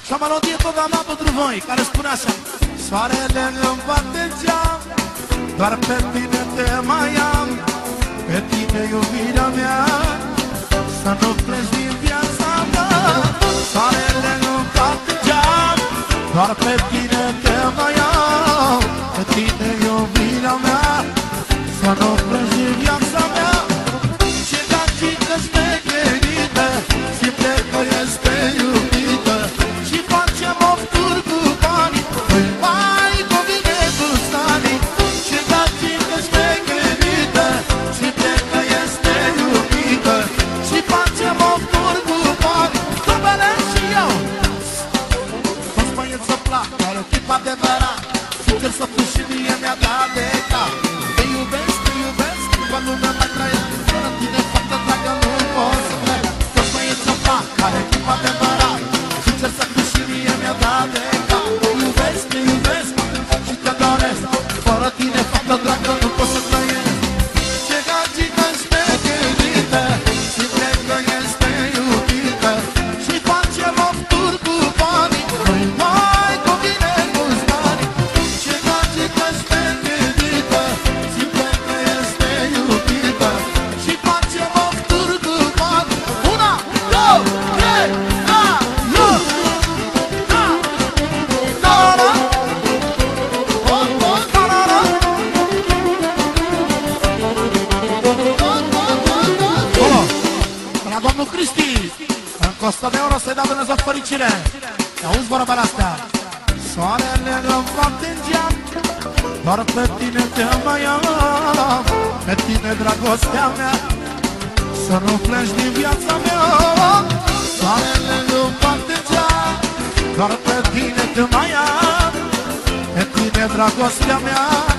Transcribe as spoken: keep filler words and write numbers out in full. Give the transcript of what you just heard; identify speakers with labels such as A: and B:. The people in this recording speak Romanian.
A: Și o melodie programată pentru voi, care spune așa: soarele îmi bate geam, doar pe tine te mai am, pe tine iubirea mea, să nu pleci din viața mea. Soarele îmi bate geam, doar pe tine te mai am, pe tine iubirea mea, să nu pleci din viața mea. Ce gagică șmecherită, simte că este iubită și facem ofturi cu banii, îi mai convine gustanii. Ce gagică șmecherită, simte că este iubită și facem ofturi cu banii. Tubele și eu, toți băieți să plac, doar o tip adevărat, sincer să fiu și mie mi-a dat de cap. Te iubesc, te iubesc, după lumea mai trăiesc, fără tine, fată dragă, nu pot să plec. Toți băieți să plac, care tip adevărat, sincer să fiu și mie mi-a dat de cap. Te iubesc, te iubesc și te doresc, fără tine, fată dragă, nu pot să trăiesc. Ce gagică șmecherită, simte că este iubită și facem ofturi cu banii, nu-i mai convine gustanii. Ce gagică șmecherită, simte că este iubită și facem ofturi cu banii. Una, două, trei, da, eu, da, da, da, o, o, da, da, da. Acolo, la domnul Cristi, încă o sută de euro să-i dea Dumnezeu fericire. Auzi vorbele astea? Soarele îmi bate în geam, doar pe tine te mai am, pe tine dragostea mea, să nu pleci din viața mea. Soarele îmi bate în geam, doar pe tine te mai am, pe tine dragostea mea,